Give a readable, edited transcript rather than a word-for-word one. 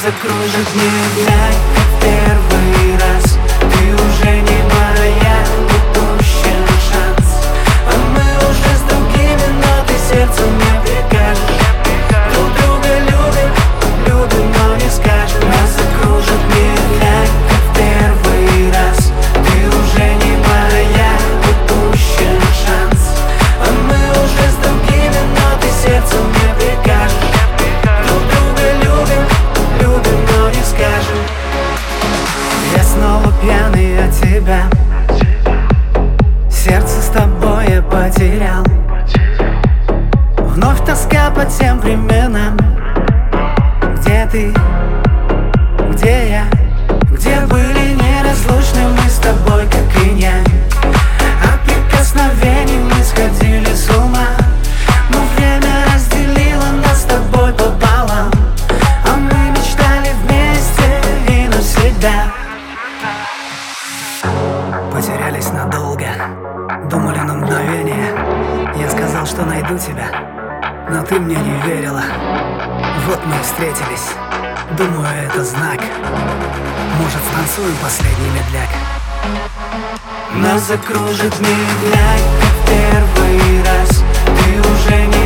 закружит медляк, как первый раз. Ты уже не моя, упущен шанс. А мы уже с другими, но ты сердцем не прикажешь. Друг друга любим, любим, но не скажем. Нас закружит медляк, как первый раз. Ты уже не моя, упущен шанс. А мы уже с другими, но ты сердцем не прикажешь. Друг друга любим, любим, но не скажем. Я снова пьяный от тебя. Сердце с тобой я потерял. Вновь тоска по тем временам. Где ты? Где я? Где были неразлучны мы с тобой, как инь-янь? От прикосновений мы сходили с ума. Но время разделило нас с тобой пополам. А мы мечтали вместе и навсегда. Потерялись надолго, думали на мгновение. Я сказал, что найду тебя, но ты мне не верила. Вот мы и встретились, думаю, это знак. Может, станцуем последний медляк? Нас закружит медляк, как первый раз. Ты уже не